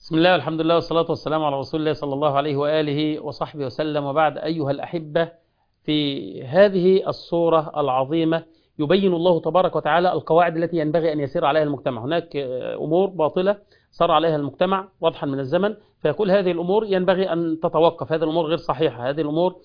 بسم الله والحمد لله والصلاة والسلام على رسول الله صلى الله عليه وآله وصحبه وسلم، وبعد. أيها الأحبة، في هذه الصورة العظيمة يبين الله تبارك وتعالى القواعد التي ينبغي أن يسير عليها المجتمع. هناك أمور باطلة صار عليها المجتمع واضحا من الزمن، فيقول هذه الأمور ينبغي أن تتوقف، هذه الأمور غير صحيحة، هذه الأمور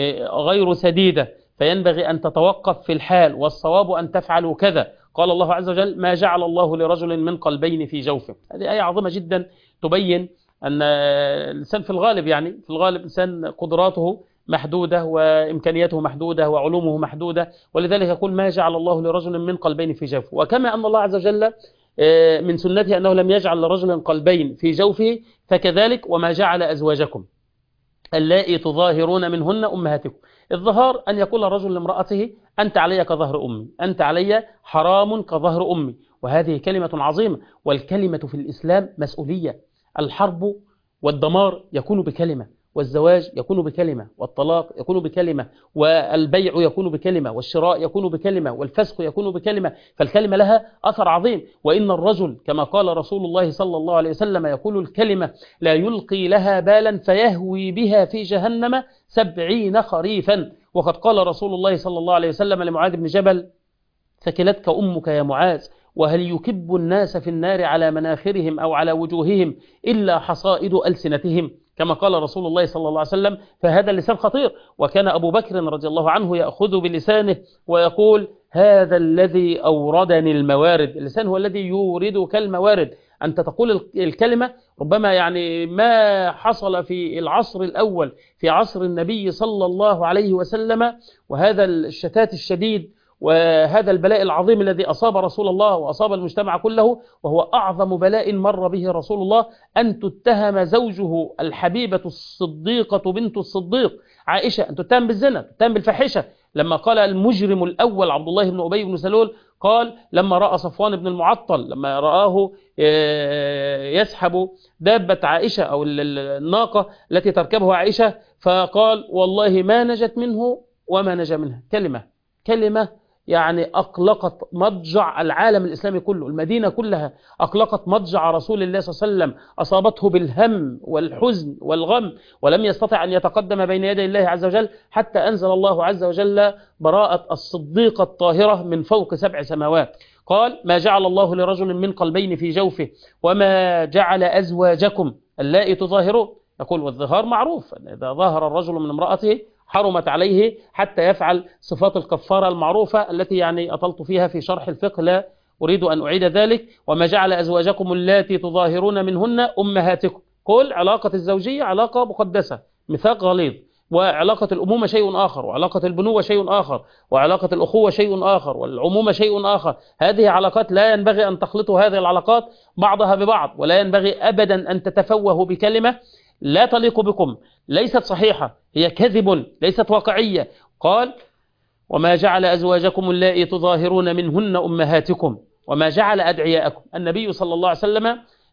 غير سديدة، فينبغي أن تتوقف في الحال، والصواب أن تفعلوا كذا. قال الله عز وجل: ما جعل الله لرجل من قلبين في جوفه. هذه آية عظيمة جدا تبين أن الإنسان في الغالب، في الغالب إنسان قدراته محدودة وإمكانياته محدودة وعلومه محدودة، ولذلك يقول: ما جعل الله لرجل من قلبين في جوفه. وكما أن الله عز وجل من سنته أنه لم يجعل لرجل قلبين في جوفه، فكذلك وما جعل أزواجكم اللائي تظاهرون منهن أمهاتكم. الظهار أن يقول الرجل لامرأته: أنت علي كظهر أمي، أنت علي حرام كظهر أمي. وهذه كلمة عظيمة، والكلمة في الإسلام مسؤولية. الحرب والدمار يكون بكلمة، والزواج يكون بكلمة، والطلاق يكون بكلمة، والبيع يكون بكلمة، والشراء يكون بكلمة، والفسق يكون بكلمة. فالكلمة لها أثر عظيم. وإن الرجل كما قال رسول الله صلى الله عليه وسلم يقول الكلمة لا يلقي لها بالا فيهوي بها في جهنم 70 خريفا. وقد قال رسول الله صلى الله عليه وسلم لمعاذ بن جبل: ثكلتك أمك يا معاذ، وهل يكب الناس في النار على مناخرهم أو على وجوههم إلا حصائد ألسنتهم، كما قال رسول الله صلى الله عليه وسلم. فهذا اللسان خطير. وكان أبو بكر رضي الله عنه يأخذ بلسانه ويقول: هذا الذي أوردني الموارد. اللسان هو الذي يوردك الموارد. أنت تقول الكلمة، ربما ما حصل في العصر الأول في عصر النبي صلى الله عليه وسلم، وهذا الشتات الشديد وهذا البلاء العظيم الذي أصاب رسول الله وأصاب المجتمع كله، وهو أعظم بلاء مر به رسول الله، أن تتهم زوجه الحبيبة الصديقة بنت الصديق عائشة، أن تتهم بالزنا، تتهم بالفحشة. لما قال المجرم الأول عبد الله بن أبي بن سلول، قال لما رأى صفوان بن المعطل، لما رآه يسحب دابة عائشة أو الناقة التي تركبها عائشة، فقال: والله ما نجت منه وما نجا منها. كلمة أقلقت مضجع العالم الإسلامي كله، المدينة كلها أقلقت مضجع رسول الله صلى الله عليه وسلم، أصابته بالهم والحزن والغم، ولم يستطع أن يتقدم بين يدي الله عز وجل، حتى أنزل الله عز وجل براءة الصديقة الطاهرة من فوق 7 سماوات. قال: ما جعل الله لرجل من قلبين في جوفه، وما جعل أزواجكم اللائي تظاهرون. يقول: والظهار معروف، إذا ظاهر الرجل من امرأته حرمت عليه حتى يفعل صفات الكفارة المعروفة التي أطلت فيها في شرح الفقه، لا أريد أن أعيد ذلك. وما جعل أزواجكم اللاتي تظاهرون منهن أمهاتكم. قل علاقة الزوجية علاقة مقدسة، ميثاق غليظ، وعلاقة الأمومة شيء آخر، وعلاقة البنوة شيء آخر، وعلاقة الأخوة شيء آخر، والعمومة شيء آخر. هذه علاقات لا ينبغي أن تخلطوا هذه العلاقات بعضها ببعض، ولا ينبغي أبدا أن تتفوهوا بكلمة لا تليق بكم، ليست صحيحة، هي كذب، ليست واقعية. قال: وما جعل أزواجكم اللائي تظاهرون منهن أمهاتكم وما جعل أدعياءكم. النبي صلى الله عليه وسلم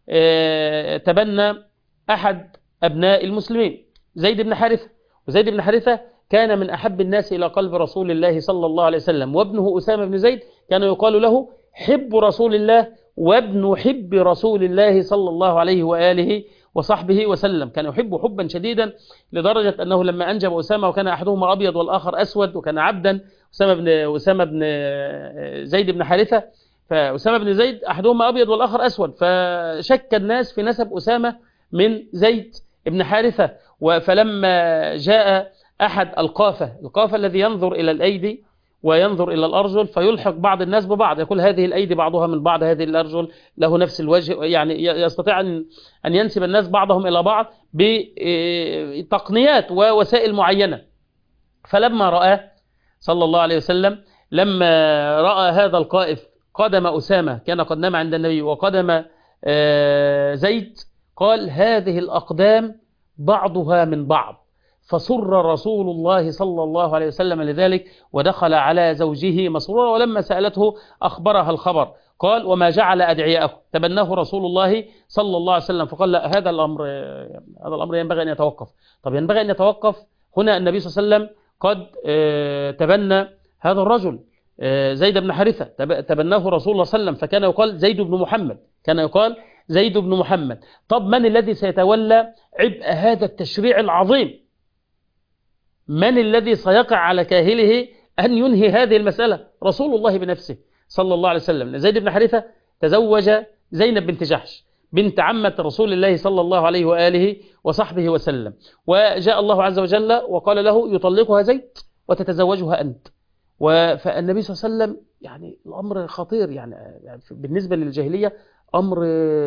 تبنى أحد أبناء المسلمين، زيد بن حارثة، وزيد بن حارثة كان من أحب الناس إلى قلب رسول الله صلى الله عليه وسلم، وابنه أسامة بن زيد كان يقال له حب رسول الله وابن حب رسول الله صلى الله عليه وآله وصحبه وسلم. كان يحب حبا شديدا، لدرجة أنه لما أنجب أسامة، وكان أحدهما أبيض والآخر أسود، وكان عبدا، أسامة بن زيد بن حارثة، فأسامة بن زيد أحدهما أبيض والآخر أسود، فشك الناس في نسب أسامة من زيد بن حارثة. فلما جاء أحد القافة الذي ينظر إلى الأيدي وينظر إلى الأرجل، فيلحق بعض الناس ببعض، يقول هذه الأيدي بعضها من بعض، هذه الأرجل له نفس الوجه، يستطيع أن ينسب الناس بعضهم إلى بعض بتقنيات ووسائل معينة. فلما رأى صلى الله عليه وسلم، لما رأى هذا القائف قدم أسامة، كان قد نام عند النبي، وقدم زيد، قال: هذه الأقدام بعضها من بعض. فسر رسول الله صلى الله عليه وسلم لذلك، ودخل على زوجه مسرورا، ولما سألته أخبرها الخبر. قال: وما جعل أدعياءكم. تبناه رسول الله صلى الله عليه وسلم، فقال: لا، هذا الأمر ينبغي أن يتوقف. طب ينبغي أن يتوقف هنا. النبي صلى الله عليه وسلم قد تبنى هذا الرجل زيد بن حارثة، تبناه رسول الله صلى الله عليه وسلم، فكان يقال زيد بن محمد، كان يقال زيد بن محمد. طب من الذي سيتولى عبء هذا التشريع العظيم؟ من الذي سيقع على كاهله أن ينهي هذه المسألة؟ رسول الله بنفسه صلى الله عليه وسلم. زيد بن حارثة تزوج زينب بنت جحش بنت عمة رسول الله صلى الله عليه وآله وصحبه وسلم، وجاء الله عز وجل وقال له يطلقها زيد وتتزوجها أنت. فالنبي صلى الله عليه وسلم يعني الأمر خطير، يعني بالنسبة للجاهلية أمر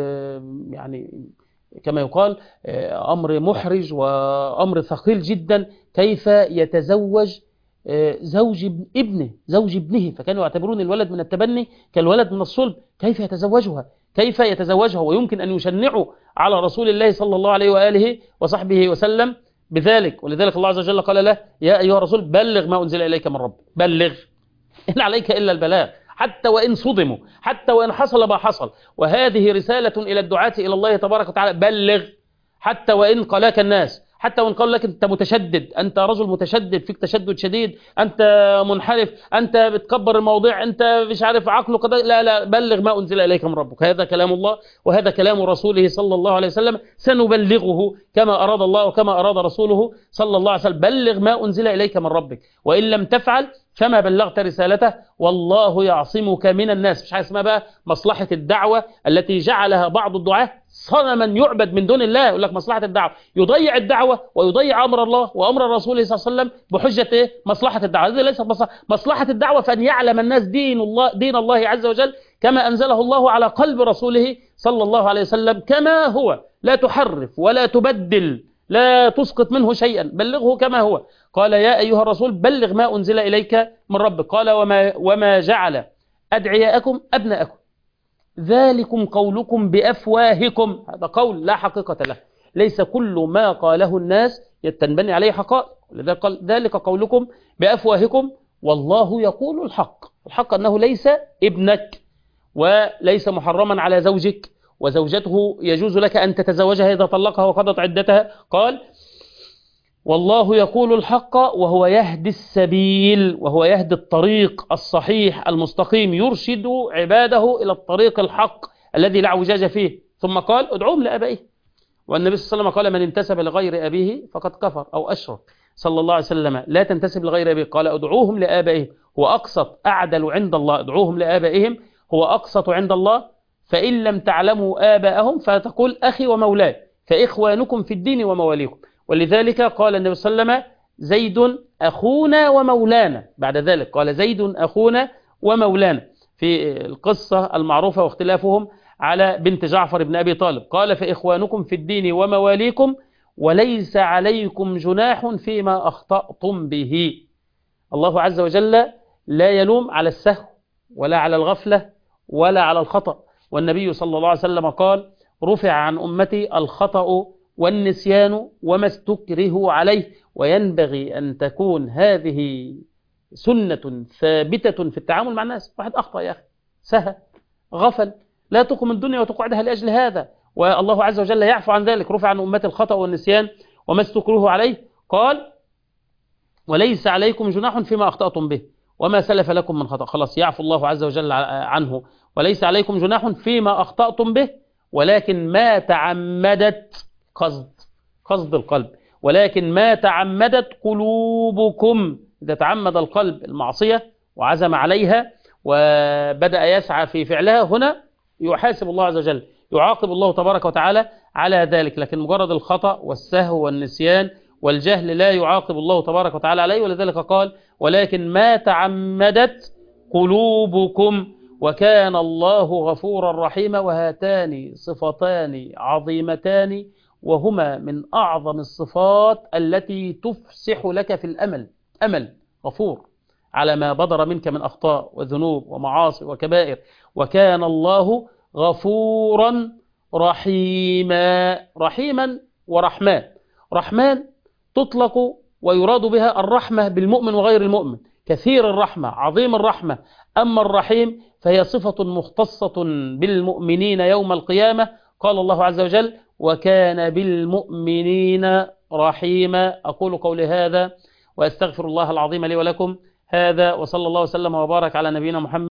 يعني كما يقال أمر محرج وأمر ثقيل جدا. كيف يتزوج زوج ابنه، زوج ابنه، فكانوا يعتبرون الولد من التبني كالولد من الصلب. كيف يتزوجها؟ كيف يتزوجها؟ ويمكن أن يشنعوا على رسول الله صلى الله عليه وآله وصحبه وسلم بذلك. ولذلك الله عز وجل قال له يا أيها الرسول بلغ ما أنزل إليك من ربك. بلغ، إن عليك إلا البلاغ، حتى وإن صدموا، حتى وإن حصل ما حصل. وهذه رسالة إلى الدعاة إلى الله تبارك وتعالى. بلغ حتى وإن قالاك الناس، حتى وإن قالوا لك أنت متشدد، أنت رجل متشدد، فيك تشدد شديد، أنت منحرف، أنت بتكبر المواضيع، أنت مش عارف عقلك، لا لا، بلغ ما أنزل إليك من ربك. هذا كلام الله وهذا كلام رسوله صلى الله عليه وسلم. سنبلغه كما أراد الله وكما أراد رسوله صلى الله عليه وسلم. بلغ ما أنزل إليك من ربك، وإن لم تفعل فما بلغت رسالته والله يعصمك من الناس. مش حاجة اسمها بقى مصلحة الدعوة التي جعلها بعض الدعاة صنما يعبد من دون الله. يقول لك مصلحة الدعوة، يضيع الدعوة ويضيع أمر الله وأمر الرسول صلى الله عليه وسلم بحجة إيه؟ مصلحة الدعوة. هذه ليست مصلحة الدعوة، فأن يعلم الناس دين الله عز وجل كما أنزله الله على قلب رسوله صلى الله عليه وسلم كما هو، لا تحرف ولا تبدل، لا تسقط منه شيئا، بلغه كما هو. قال يا أيها الرسول بلغ ما أنزل إليك من ربك. قال وما جعل أدعياءكم أبناءكم ذلكم قولكم بأفواهكم. هذا قول لا حقيقة له، ليس كل ما قاله الناس يتنبني عليه حقائق. لذلك قال ذلك قولكم بأفواهكم والله يقول الحق. الحق أنه ليس ابنك وليس محرما على زوجك، وزوجته يجوز لك أن تتزوجها إذا طلقها وقضت عدتها. قال والله يقول الحق وهو يهدي السبيل، وهو يهدي الطريق الصحيح المستقيم، يرشد عباده إلى الطريق الحق الذي لا اعوجاج فيه. ثم قال ادعوهم لآبائه. والنبي صلى الله عليه وسلم قال من انتسب لغير أبيه فقد كفر أو أشرك صلى الله عليه وسلم. لا تنتسب لغير أبيه. قال ادعوهم لآبائهم هو أقسط أعدل عند الله. ادعوهم لآبائهم هو أقسط عند الله. فإن لم تعلموا آباءهم فتقول أخي ومولاي، فإخوانكم في الدين ومواليكم. ولذلك قال النبي صلى الله عليه وسلم زيد أخونا ومولانا. بعد ذلك قال زيد أخونا ومولانا في القصة المعروفة واختلافهم على بنت جعفر بن أبي طالب. قال فإخوانكم في الدين ومواليكم وليس عليكم جناح فيما أخطأتم به. الله عز وجل لا يلوم على السهو ولا على الغفلة ولا على الخطأ. والنبي صلى الله عليه وسلم قال رفع عن أمتي الخطأ والنسيان وما استكرهوا عليه. وينبغي أن تكون هذه سنة ثابتة في التعامل مع الناس. واحد أخطأ يا أخي، سهى، غفل، لا تقم الدنيا وتقعدها لأجل هذا، والله عز وجل يعفو عن ذلك. رفع عن أمتي الخطأ والنسيان وما استكرهوا عليه. قال وليس عليكم جناح فيما أخطأتم به وما سلف لكم من خطأ. خلاص يعفو الله عز وجل عنه. وليس عليكم جناح فيما أخطأتم به ولكن ما تعمدت قصد القلب، ولكن ما تعمدت قلوبكم. إذا تعمد القلب المعصية وعزم عليها وبدأ يسعى في فعلها، هنا يحاسب الله عز وجل، يعاقب الله تبارك وتعالى على ذلك. لكن مجرد الخطأ والسهو والنسيان والجهل لا يعاقب الله تبارك وتعالى عليه. ولذلك قال ولكن ما تعمدت قلوبكم وكان الله غفورا رحيما. وهاتان صفتان عظيمتان وهما من أعظم الصفات التي تفسح لك في الأمل. أمل غفور على ما بدر منك من أخطاء وذنوب ومعاصي وكبائر. وكان الله غفورا رحيما. رحيما ورحمن. رحمن تطلق ويراد بها الرحمة بالمؤمن وغير المؤمن، كثير الرحمة، عظيم الرحمة. أما الرحيم فهي صفة مختصة بالمؤمنين يوم القيامة. قال الله عز وجل وكان بالمؤمنين رحيما. أقول قولي هذا وأستغفر الله العظيم لي ولكم هذا، وصلى الله وسلم وبارك على نبينا محمد.